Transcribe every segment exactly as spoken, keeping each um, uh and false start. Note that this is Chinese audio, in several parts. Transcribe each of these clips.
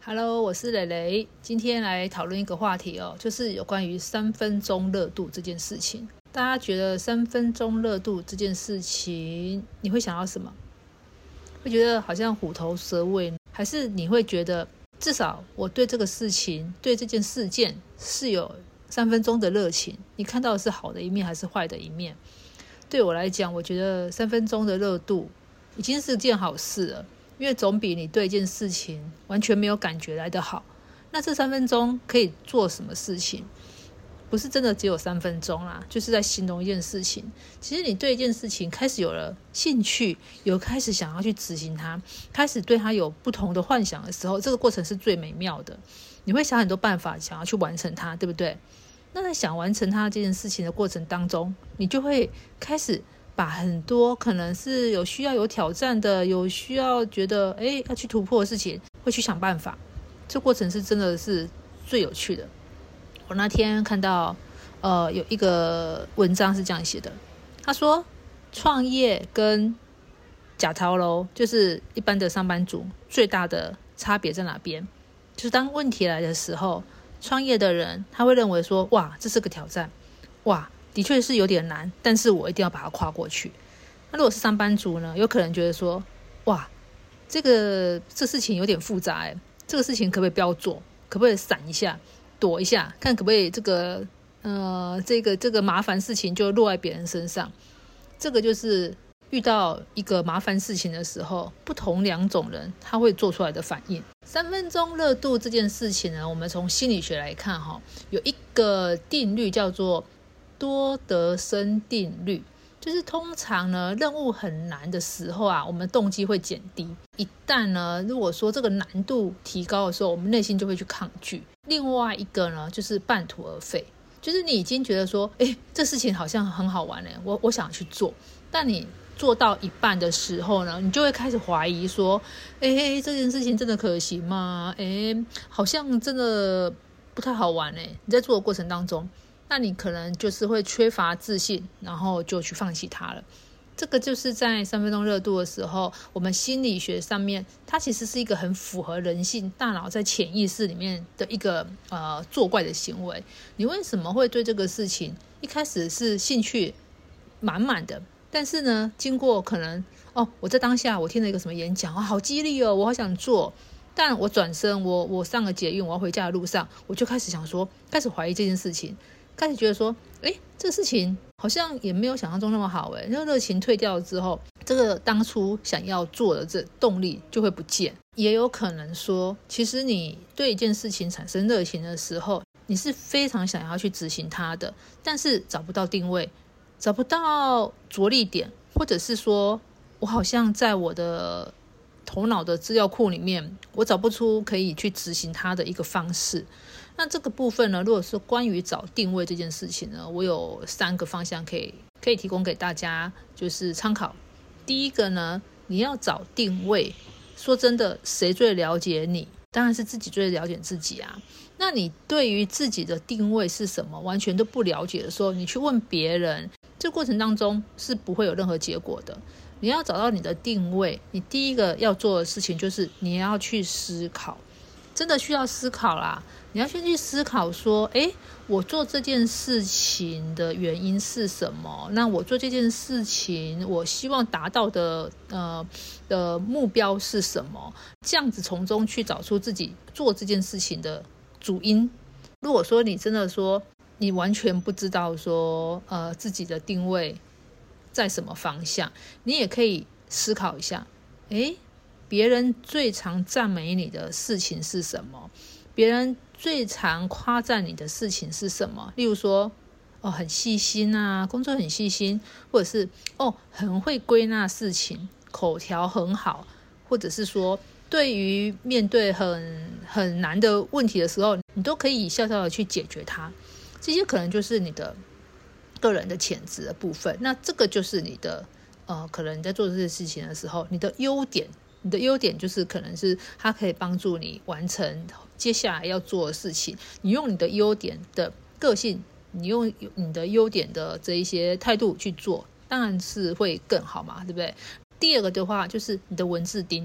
Hello， 我是蕾蕾，今天来讨论一个话题哦，就是有关于三分钟热度这件事情。大家觉得三分钟热度这件事情，你会想到什么？会觉得好像虎头蛇尾，还是你会觉得至少我对这个事情、对这件事件是有三分钟的热情？你看到的是好的一面还是坏的一面？对我来讲，我觉得三分钟的热度已经是件好事了。因为总比你对一件事情完全没有感觉来得好。那这三分钟可以做什么事情？不是真的只有三分钟啦，就是在形容一件事情。其实你对一件事情开始有了兴趣，有开始想要去执行它，开始对它有不同的幻想的时候，这个过程是最美妙的。你会想很多办法想要去完成它，对不对？那在想完成它这件事情的过程当中，你就会开始把很多可能是有需要有挑战的，有需要觉得诶要去突破的事情，会去想办法。这过程是真的是最有趣的。我那天看到呃有一个文章是这样写的，他说创业跟假头路就是一般的上班族最大的差别在哪边？就是当问题来的时候，创业的人他会认为说，哇，这是个挑战，哇，的确是有点难，但是我一定要把它跨过去。那如果是上班族呢，有可能觉得说，哇，这个这事情有点复杂耶，这个事情可不可以不要做？可不可以闪一下，躲一下，看可不可以这个呃这个这个麻烦事情就落在别人身上？这个就是遇到一个麻烦事情的时候，不同两种人他会做出来的反应。三分钟热度这件事情呢，我们从心理学来看哈，有一个定律叫做多德森定律，就是通常呢任务很难的时候啊，我们动机会减低。一旦呢如果说这个难度提高的时候，我们内心就会去抗拒。另外一个呢就是半途而废，就是你已经觉得说，哎，这事情好像很好玩耶，我我想去做，但你做到一半的时候呢，你就会开始怀疑说，哎，这件事情真的可行吗？哎，好像真的不太好玩耶。你在做的过程当中，那你可能就是会缺乏自信，然后就去放弃它了。这个就是在三分钟热度的时候，我们心理学上面，它其实是一个很符合人性大脑在潜意识里面的一个呃作怪的行为。你为什么会对这个事情一开始是兴趣满满的，但是呢，经过可能哦，我在当下我听了一个什么演讲，哦，好激励哦，我好想做。但我转身，我我上了捷运，我要回家的路上，我就开始想说，开始怀疑这件事情。开始觉得说，诶，这个事情好像也没有想象中那么好诶，那热情退掉之后，这个当初想要做的这动力就会不见。也有可能说，其实你对一件事情产生热情的时候，你是非常想要去执行它的，但是找不到定位，找不到着力点，或者是说我好像在我的头脑的资料库里面，我找不出可以去执行它的一个方式。那这个部分呢，如果是关于找定位这件事情呢，我有三个方向可以可以提供给大家，就是参考。第一个呢，你要找定位，说真的，谁最了解你？当然是自己最了解自己啊。那你对于自己的定位是什么，完全都不了解的时候，你去问别人，这个过程当中是不会有任何结果的。你要找到你的定位，你第一个要做的事情就是你要去思考，真的需要思考啦。你要先去思考说，诶，我做这件事情的原因是什么？那我做这件事情，我希望达到的呃的目标是什么？这样子从中去找出自己做这件事情的主因。如果说你真的说你完全不知道说呃自己的定位在什么方向，你也可以思考一下，诶，别人最常赞美你的事情是什么？别人最常夸赞你的事情是什么？例如说，哦，很细心啊，工作很细心，或者是哦，很会归纳事情，口条很好，或者是说，对于面对很很难的问题的时候，你都可以笑笑的去解决它。这些可能就是你的个人的潜质的部分。那这个就是你的呃，可能你在做这些事情的时候，你的优点。你的优点就是可能是它可以帮助你完成接下来要做的事情，你用你的优点的个性，你用你的优点的这一些态度去做，当然是会更好嘛，对不对？第二个的话就是你的文字钉，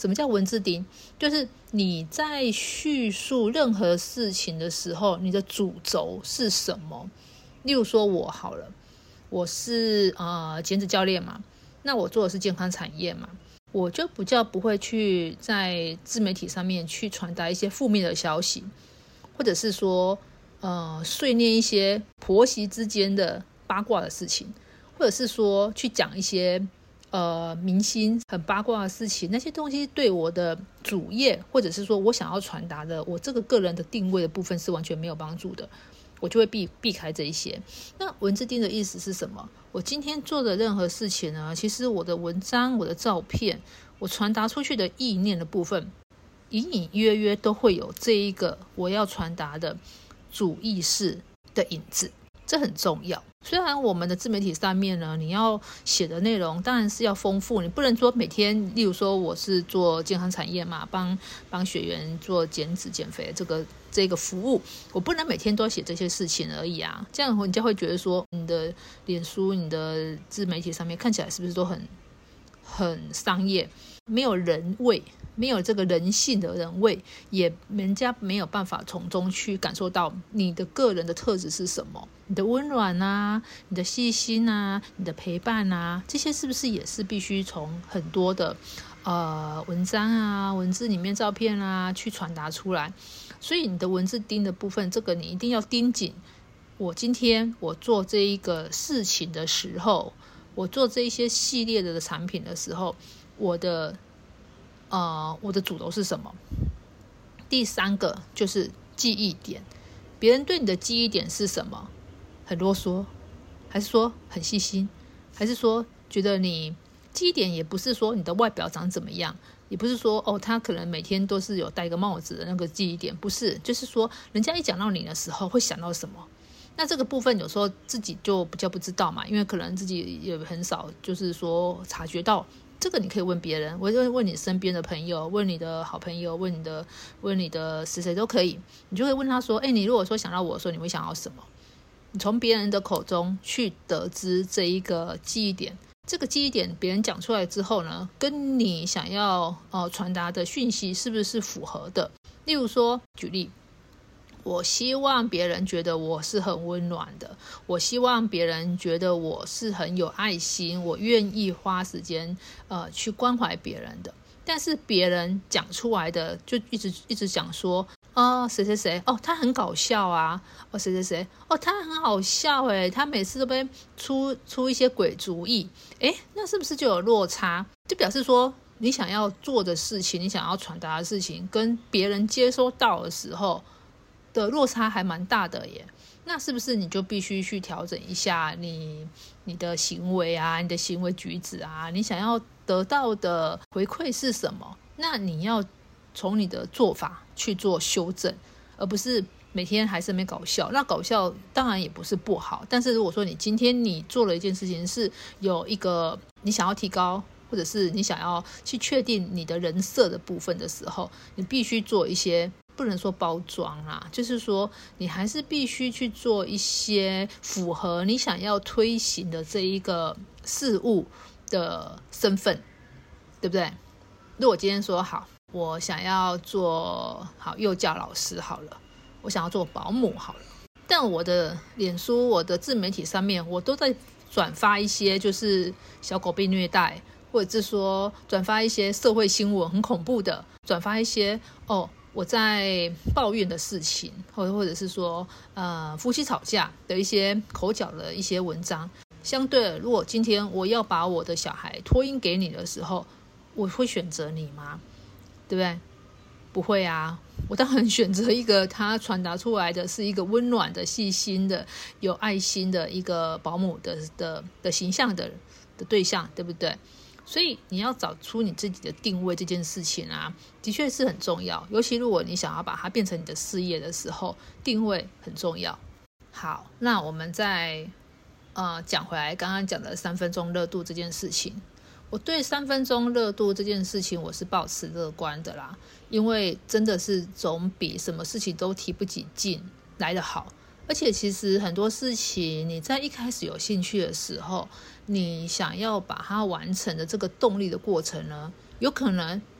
什么叫文字丁？就是你在叙述任何事情的时候，你的主轴是什么？例如说我好了，我是呃减脂教练嘛，那我做的是健康产业嘛，我就比较不会去在自媒体上面去传达一些负面的消息，或者是说呃碎念一些婆媳之间的八卦的事情，或者是说去讲一些呃明星很八卦的事情，那些东西对我的主业或者是说我想要传达的我这个个人的定位的部分是完全没有帮助的，我就会避避开这一些。那文字丁的意思是什么？我今天做的任何事情呢，其实我的文章、我的照片，我传达出去的意念的部分，隐隐约约都会有这一个我要传达的主意识的影子，这很重要。虽然我们的自媒体上面呢，你要写的内容当然是要丰富，你不能说每天，例如说我是做健康产业嘛，帮帮学员做减脂减肥这个这个服务，我不能每天都写这些事情而已啊，这样人家会觉得说你的脸书、你的自媒体上面看起来是不是都很很商业，没有人味，没有这个人性的人味，也人家没有办法从中去感受到你的个人的特质是什么，你的温暖啊，你的细心啊，你的陪伴啊，这些是不是也是必须从很多的呃文章啊、文字里面、照片啊去传达出来？所以你的文字盯的部分，这个你一定要盯紧。我今天我做这一个事情的时候，我做这一些系列的产品的时候，我的呃我的主轴是什么？第三个就是记忆点，别人对你的记忆点是什么？很啰嗦，还是说很细心，还是说觉得你记忆点也不是说你的外表长怎么样，也不是说哦他可能每天都是有戴一个帽子的那个记忆点，不是，就是说人家一讲到你的时候会想到什么。那这个部分有时候自己就比较不知道嘛，因为可能自己也很少就是说察觉到，这个你可以问别人，我就问你身边的朋友，问你的好朋友，问你的问你的谁谁都可以，你就会问他说，哎，你如果说想到我的时候，你会想到什么？你从别人的口中去得知这一个记忆点，这个记忆点别人讲出来之后呢，跟你想要呃传达的讯息是不是符合的？例如说，举例，我希望别人觉得我是很温暖的，我希望别人觉得我是很有爱心，我愿意花时间呃去关怀别人的。但是别人讲出来的就一直一直讲说，哦谁谁谁，哦他很搞笑啊，哦谁谁谁，哦他很好笑诶，他每次都被出出一些鬼主意，诶，那是不是就有落差？就表示说你想要做的事情，你想要传达的事情，跟别人接收到的时候的落差还蛮大的耶。那是不是你就必须去调整一下你你的行为啊，你的行为举止啊，你想要得到的回馈是什么？那你要从你的做法去做修正，而不是每天还是没搞笑。那搞笑当然也不是不好，但是如果说你今天你做了一件事情是有一个你想要提高，或者是你想要去确定你的人设的部分的时候，你必须做一些，不能说包装啦，就是说你还是必须去做一些符合你想要推行的这一个事物的身份，对不对？如果今天说好，我想要做好幼教老师好了，我想要做保姆好了，但我的脸书、我的自媒体上面，我都在转发一些就是小狗被虐待，或者是说转发一些社会新闻很恐怖的，转发一些哦我在抱怨的事情，或者或者是说呃夫妻吵架的一些口角的一些文章。相对的，如果今天我要把我的小孩托婴给你的时候，我会选择你吗？对不对？不会啊，我当然选择一个他传达出来的是一个温暖的、细心的、有爱心的一个保姆的的的形象的的对象，对不对？所以你要找出你自己的定位，这件事情啊，的确是很重要。尤其如果你想要把它变成你的事业的时候，定位很重要。好，那我们再呃讲回来刚刚讲的三分钟热度这件事情。我对三分钟热度这件事情我是抱持乐观的啦，因为真的是总比什么事情都提不起劲来得好。而且其实很多事情你在一开始有兴趣的时候，你想要把它完成的这个动力的过程呢，有可能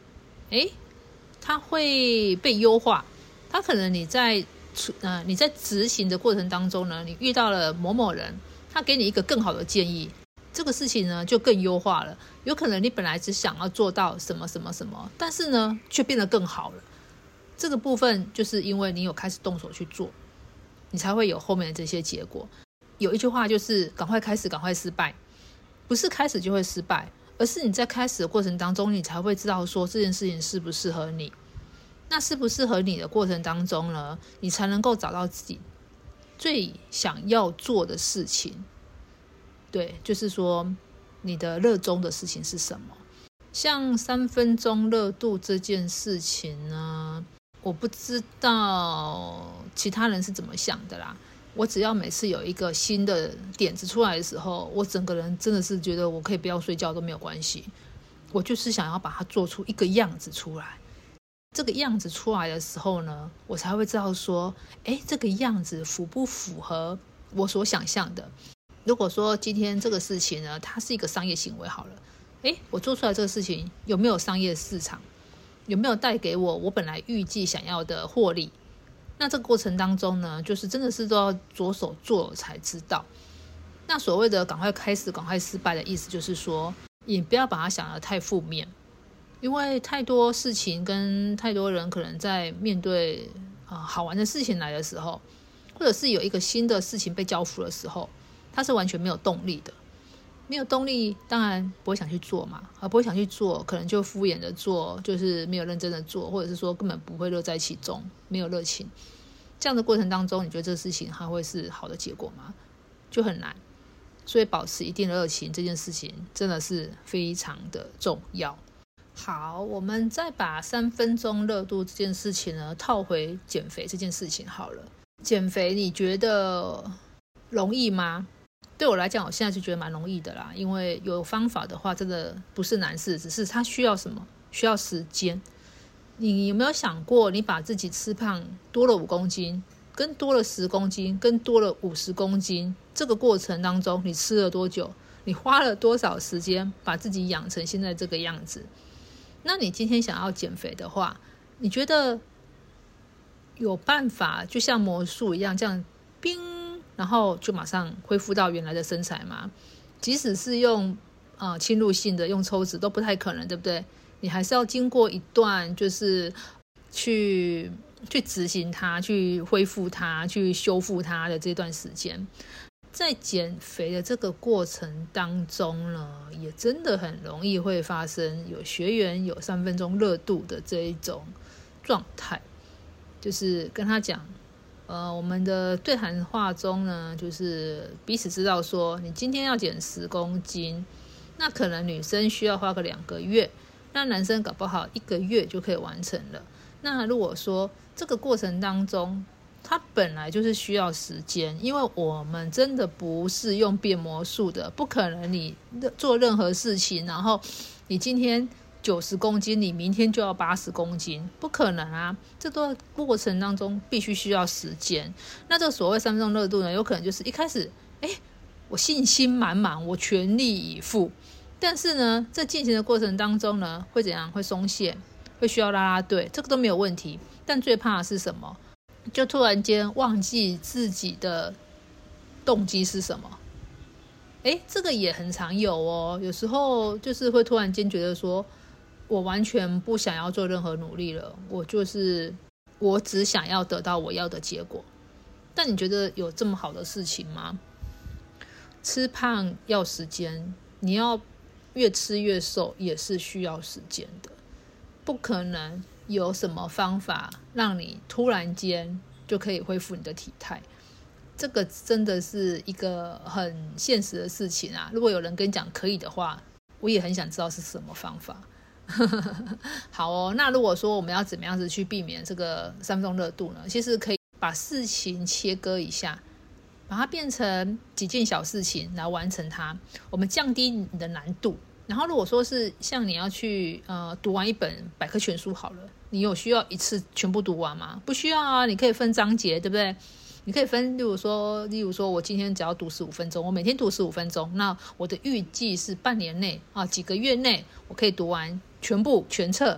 诶，它会被优化。它可能你在呃你在执行的过程当中呢，你遇到了某某人，他给你一个更好的建议，这个事情呢就更优化了。有可能你本来只想要做到什么什么什么，但是呢却变得更好了。这个部分就是因为你有开始动手去做，你才会有后面的这些结果。有一句话就是赶快开始赶快失败，不是开始就会失败，而是你在开始的过程当中，你才会知道说这件事情适不适合你。那适不适合你的过程当中呢，你才能够找到自己最想要做的事情。对，就是说你的热衷的事情是什么。像三分钟热度这件事情呢，我不知道其他人是怎么想的啦。我只要每次有一个新的点子出来的时候，我整个人真的是觉得我可以不要睡觉都没有关系，我就是想要把它做出一个样子出来。这个样子出来的时候呢，我才会知道说，诶，这个样子符不符合我所想象的。如果说今天这个事情呢，它是一个商业行为好了，诶，我做出来这个事情有没有商业市场，有没有带给我我本来预计想要的获利，那这个过程当中呢，就是真的是都要着手做才知道。那所谓的赶快开始赶快失败的意思就是说，你不要把它想得太负面，因为太多事情跟太多人可能在面对、呃、好玩的事情来的时候，或者是有一个新的事情被交付的时候，他是完全没有动力的。没有动力当然不会想去做嘛，而不会想去做可能就敷衍的做，就是没有认真的做，或者是说根本不会乐在其中，没有热情。这样的过程当中，你觉得这个事情它会是好的结果吗？就很难。所以保持一定的热情这件事情真的是非常的重要。好，我们再把三分钟热度这件事情呢套回减肥这件事情好了。减肥你觉得容易吗？对我来讲，我现在就觉得蛮容易的啦，因为有方法的话真的不是难事，只是它需要什么？需要时间。你有没有想过，你把自己吃胖多了五公斤，跟多了十公斤，跟多了五十公斤，这个过程当中你吃了多久？你花了多少时间把自己养成现在这个样子？那你今天想要减肥的话，你觉得有办法就像魔术一样这样冰，然后就马上恢复到原来的身材吗？即使是用呃侵入性的用抽脂都不太可能，对不对？你还是要经过一段就是去去执行它，去恢复它，去修复它的这段时间。在减肥的这个过程当中呢，也真的很容易会发生有学员有三分钟热度的这一种状态，就是跟他讲呃，我们的对谈话中呢，就是彼此知道说，你今天要减十公斤，那可能女生需要花个两个月，那男生搞不好一个月就可以完成了。那如果说这个过程当中，它本来就是需要时间，因为我们真的不是用变魔术的，不可能你做任何事情，然后你今天九十公斤，你明天就要八十公斤，不可能啊！这段过程当中必须需要时间。那这个所谓三分钟热度呢，有可能就是一开始，哎，我信心满满，我全力以赴，但是呢，在进行的过程当中呢，会怎样？会松懈，会需要拉拉队，这个都没有问题。但最怕的是什么？就突然间忘记自己的动机是什么。诶，这个也很常有哦。有时候就是会突然间觉得说，我完全不想要做任何努力了，我就是我只想要得到我要的结果。但你觉得有这么好的事情吗？吃胖要时间，你要越吃越瘦也是需要时间的，不可能有什么方法让你突然间就可以恢复你的体态，这个真的是一个很现实的事情啊。如果有人跟你讲可以的话，我也很想知道是什么方法。好哦，那如果说我们要怎么样子去避免这个三分钟热度呢？其实可以把事情切割一下，把它变成几件小事情来完成它，我们降低你的难度。然后如果说是像你要去呃读完一本百科全书好了，你有需要一次全部读完吗？不需要啊，你可以分章节，对不对？你可以分，例如说，例如说我今天只要读十五分钟，我每天读十五分钟，那我的预计是半年内啊，几个月内我可以读完全部全册。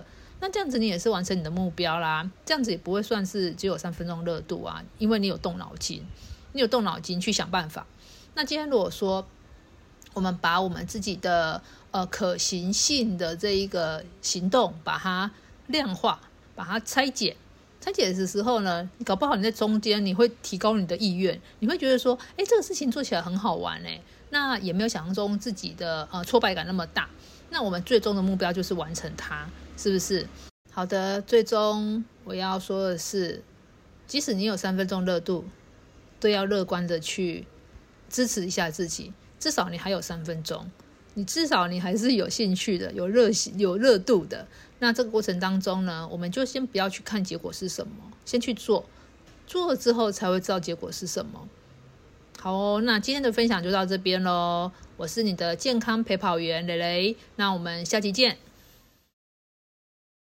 那这样子你也是完成你的目标啦，这样子也不会算是只有三分钟热度啊，因为你有动脑筋，你有动脑筋去想办法。那今天如果说我们把我们自己的呃可行性的这一个行动把它量化，把它拆解拆解的时候呢，你搞不好你在中间你会提高你的意愿，你会觉得说哎，这个事情做起来很好玩哎，那也没有想象中自己的呃挫败感那么大。那我们最终的目标就是完成它，是不是？好的，最终我要说的是，即使你有三分钟热度，都要乐观的去支持一下自己，至少你还有三分钟，你至少你还是有兴趣的，有热有热度的。那这个过程当中呢，我们就先不要去看结果是什么，先去做，做了之后才会知道结果是什么。好哦，那今天的分享就到这边咯，我是你的健康陪跑员蕾蕾，那我们下期见。